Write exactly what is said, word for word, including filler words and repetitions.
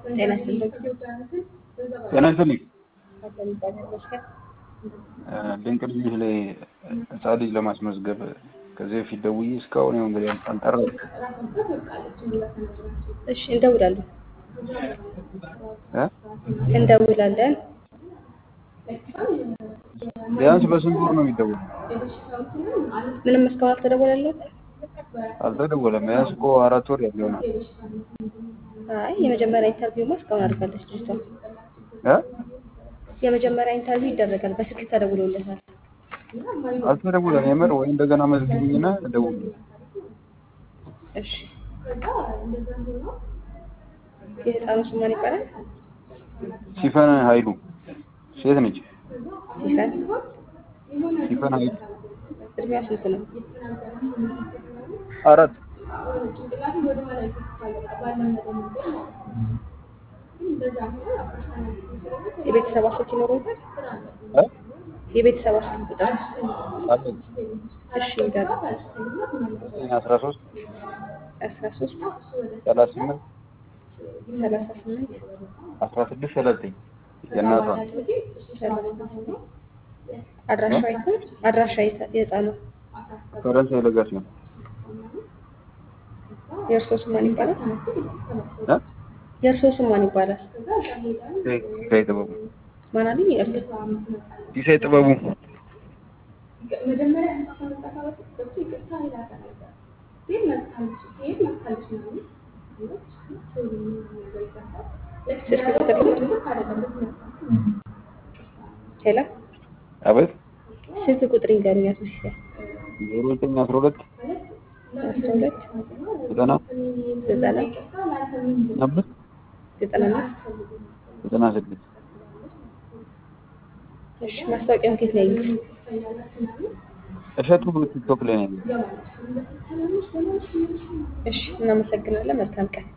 ጤና ይስጥልኝ። ጤና ይስጥልኝ። አለን እግዚአብሔር ይመስገን። ድንቅ ልጅ ላይ ህፃን ልጅ ለማስመዝገብ ከዚህ በፊት ደውዬ እስካሁን ያው እንግዲህ አልጠራም። እሺ እንደውላለን እ እንደውላለን። ቢያንስ በስንት ወር ነው የሚደውለው? ምንም እስካሁን አልተደወለለት? አልተደወለም። ቢያንስ እኮ አራት ወር ያለው ነው። አይ የመጀመሪያ ኢንተርቪው ማ እስካሁን አድርጋለች ልጅቷ። እ የመጀመሪያ ኢንተርቪው ይደረጋል። በስልክ ተደውሎለታል። አልተደወለም። የምር ወይ እንደገና መዝግቡኝና ደውሉ። እሺ የህፃኑ ስም ማን ይባላል? ሲፈን ኃይሉ ሴት ነች። ሲፈን ሲፈን ኃይሉ እድሜዋ ስንት ነው? አራት የቤተሰብ ስልክ ይኖረውታል? እ የቤተሰብ ስልክ ቁጥር? አለኝ። እሺ ይጋር አስራ ሶስት አስራ ሶስት ሰላሳ ስምንት ሰላሳ ስምንት አስራ ስድስት ሰላሳ የእናቷ አድራሻ የት ነው? አድራሻ የህፃኑ? ፈረንሳይ ለጋሽ ነው። የእርስዎ ስም ማን ይባላል? እ የእርስዎ ስም ማን ይባላል? ሲሳይ ጥበቡ። ማን አለኝ? የእርስዎ ሲሳይ ጥበቡ። ስልክ ቁጥር ሄሎ አቤት። ስልክ ቁጥር ይንገሩኝ አቶ ሲሳይ። ዜሮ ዘጠኝ አስራ ሁለት አስራ ሁለት ዘጠና ዘጠና አምስት ዘጠና አምስት ዘጠና ስድስት እሺ ማስታወቂያውን ከየት ነው ያዩት? እሸቱ ቲክቶክ ላይ ነው። እሺ እናመሰግናለን። መልካም ቀን።